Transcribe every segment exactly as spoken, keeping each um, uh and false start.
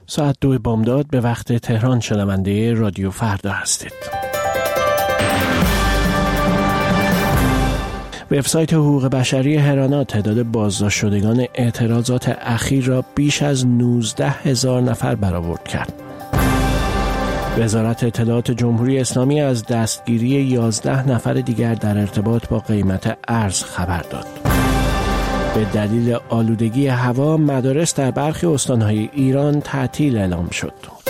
ساعت دو بامداد به وقت تهران شنونده رادیو فردا هستید. وبسایت حقوق بشری هرانا تعداد بازداشت شدگان اعتراضات اخیر را بیش از نوزده هزار نفر برآورد کرد. وزارت اطلاعات جمهوری اسلامی از دستگیری یازده نفر دیگر در ارتباط با قیمت ارز خبر داد. به دلیل آلودگی هوا مدارس در برخی استانهای ایران تعطیل اعلام شد.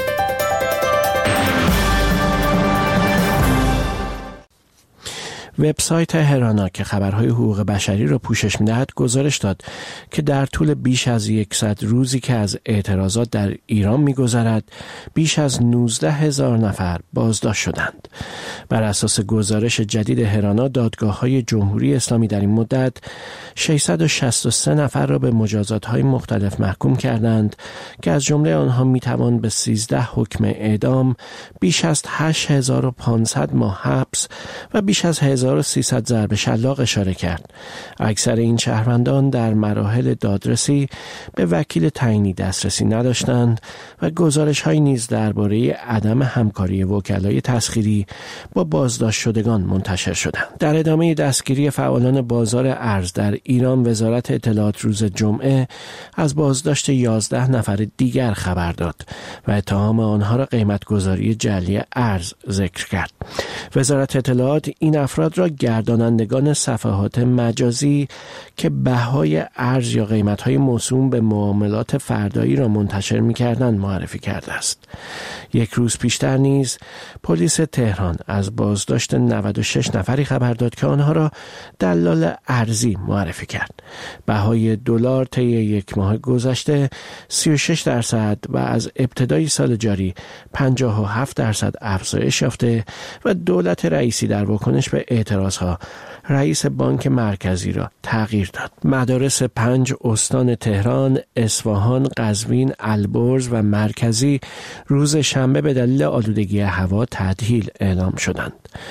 وبسایت هرانا که خبرهای حقوق بشری را پوشش می‌دهد گزارش داد که در طول بیش از صد روزی که از اعتراضات در ایران می‌گذرد بیش از نوزده هزار نفر بازداشت شدند. بر اساس گزارش جدید هرانا دادگاه‌های جمهوری اسلامی در این مدت ششصد و شصت و سه نفر را به مجازات‌های مختلف محکوم کردند که از جمله آنها می‌توان به سیزده حکم اعدام، بیش از هشت هزار و پانصد ماه حبس و بیش از هزار و سیصد ضرب شلاق اشاره کرد. اکثر این شهروندان در مراحل دادرسی به وکیل تعیینی دسترسی نداشتند و گزارش‌هایی نیز درباره عدم همکاری وکلای تسخیری با بازداشت شدگان منتشر شدند. در ادامه دستگیری فعالان بازار ارز در ایران، وزارت اطلاعات روز جمعه از بازداشت یازده نفر دیگر خبر داد و اتهام آنها را قیمت‌گذاری جعلی ارز ذکر کرد. وزارت اطلاعات این افراد را گردانندگان صفحات مجازی که بهای ارز یا قیمت‌های موسوم به معاملات فردایی را منتشر می‌کردند معرفی کرده است. یک روز پیشتر نیز پلیس تهران از بازداشت نود و شش نفری خبر داد که آنها را دلال ارزی معرفی کرد. بهای دلار طی یک ماه گذشته سی و شش درصد و از ابتدای سال جاری پنجاه و هفت درصد افزایش یافته و دولت رئیسی در واکنش به اعتراضها رئیس بانک مرکزی را تغییر داد. مدارس پنج استان تهران، اصفهان، قزوین، البرز و مرکزی روز شنبه به دلیل آلودگی هوا تعطیل اعلام شدند.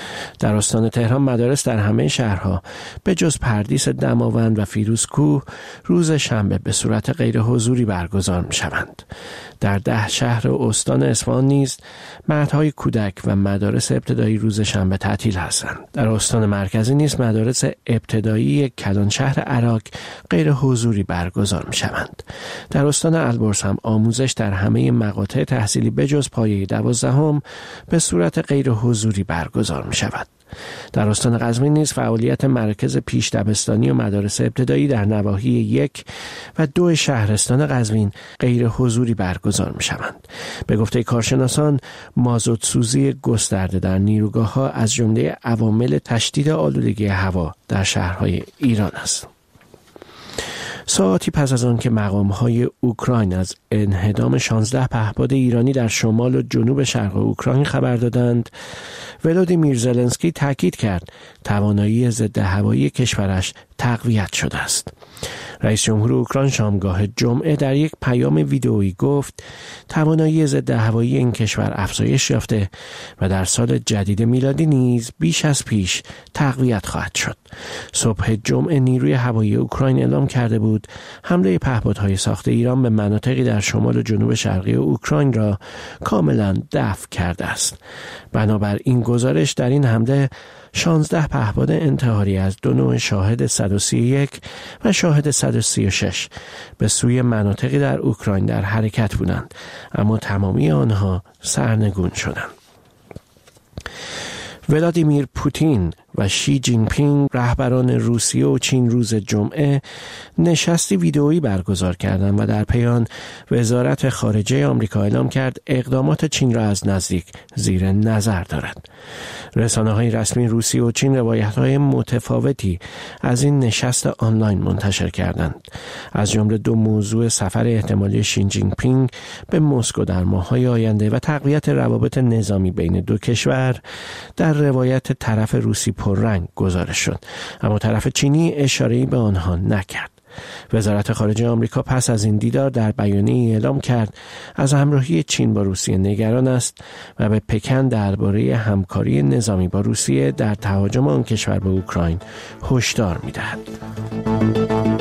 در استان تهران مدارس در همه شهرها به جز پردیس دماوند و فیروزکوه روز شنبه به صورت غیر حضوری برگزار می شوند. در ده شهر استان اصفهان نیز مهدهای کودک و مدارس ابتدایی روز شنبه تعطیل هستند. در استان مرکزی نیز مدارس ابتدایی کلانشهر عراق غیر حضوری برگزار می شوند. در استان البرز هم آموزش در همه مقاطع تحصیلی بجز پایه دوازدهم به صورت غیر حضوری برگزار می شود. در استان قزوین نیز فعالیت مراکز پیش دبستانی و مدارس ابتدایی در نواحی یک و دو شهرستان قزوین غیر حضوری برگزار می شوند. به گفته کارشناسان، مازوت سوزی گسترده در نیروگاه‌ها از جمله عوامل تشدید آلودگی هوا در شهرهای ایران است. ساعتی پس از آن که مقام‌های اوکراین از انهدام شانزده پهپاد ایرانی در شمال و جنوب شرق اوکراین خبر دادند، ولادیمیر زلنسکی تاکید کرد توانایی ضد هوایی کشورش تقویت شده است. رئیس جمهور اوکراین شامگاه جمعه در یک پیام ویدئویی گفت توانایی ضد هوایی این کشور افزایش یافته و در سال جدید میلادی نیز بیش از پیش تقویت خواهد شد. صبح جمعه نیروی هوایی اوکراین اعلام کرده بود حمله پهپادهای ساخت ایران به مناطقی در شمال و جنوب شرقی اوکراین را کاملا دفع کرده است. بنابر این گزارش در این حمله شانزده پهپاد انتحاری از دو نوع شاهد صد و سی و یک و شاهد صد و سی و شش به سوی مناطقی در اوکراین در حرکت بودند، اما تمامی آنها سرنگون شدند. ولادیمیر پوتین و شی جین پینگ رهبران روسیه و چین روز جمعه نشستی ویدئویی برگزار کردند و در پی آن وزارت خارجه آمریکا اعلام کرد اقدامات چین را از نزدیک زیر نظر دارد. رسانه‌های رسمی روسیه و چین روایت‌های متفاوتی از این نشست آنلاین منتشر کردند، از جمله دو موضوع سفر احتمالی شی جین پینگ به مسکو در ماه‌های آینده و تقویت روابط نظامی بین دو کشور در روایت طرف روسی پررنگ گزارش شد، اما طرف چینی اشاره‌ای به آنها نکرد. وزارت خارجه آمریکا پس از این دیدار در بیانیه‌ای اعلام کرد از همراهی چین با روسیه نگران است و به پکن درباره همکاری نظامی با روسیه در تهاجم آن کشور به اوکراین هشدار می‌دهد.